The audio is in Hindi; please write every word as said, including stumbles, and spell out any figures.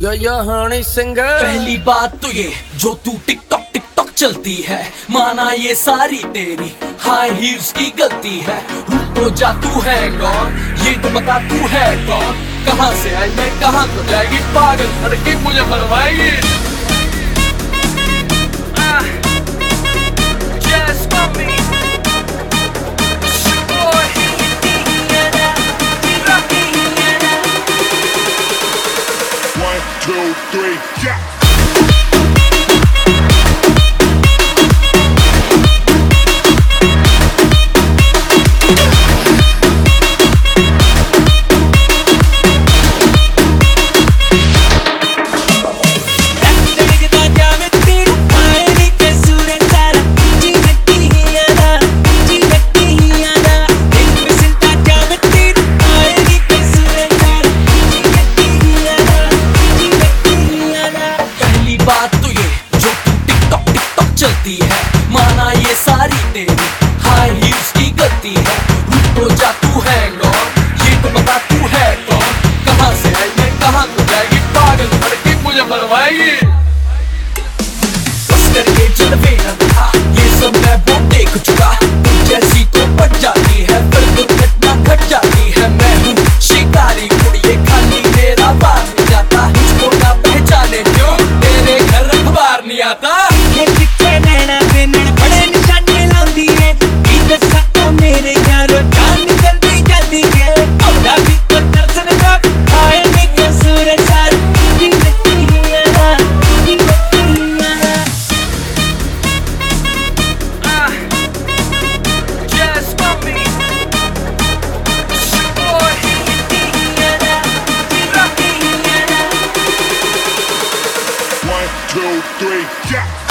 यो यो हनी सिंगर। पहली बात तो ये जो तू टिकटॉक टिकटॉक चलती है, माना ये सारी तेरी हाई हील्स की गलती है। रुक तो जा, तू है कौन ये तो बता, तू है कौन? कहाँ से आई मैं कहाँ तो जाएगी, पागल लड़की मुझे मरवाएगी। Two, three, yeah. बात तो ये जो तू टिकटॉक टिकटॉक चलती है, माना ये सारी तेरी हाई हील्स की गलती है। रुक तो जा, तू है कौन ये तो बता, तू है कौन? कहाँ से आई मैं कहाँ तो जाएगी, पागल लड़की मुझे मरवाएगी। बस करके जलवे न दिखा, ये सब मैं वो देख चुका। तू जैसी तो बच जाती है, फिर दुर्घटना घट जाती है। मैं हूँ शिकारी कुड़िए, खाली मेरा बात नहीं जाता। मुझको ना पहचाने क्यों नहीं आता। ये चिट्टे नैना पे नैन बड़े निशाने लाउंदी है, की दसा तो मेरे यारो जान निकलती जल्दी है। औदा भी तो दर्शन रख आए ने के सूरज सार की नती है ना, की नती है ना। Ah, just for me. Boy, है ना, रखी है ना। One, two, three, yeah.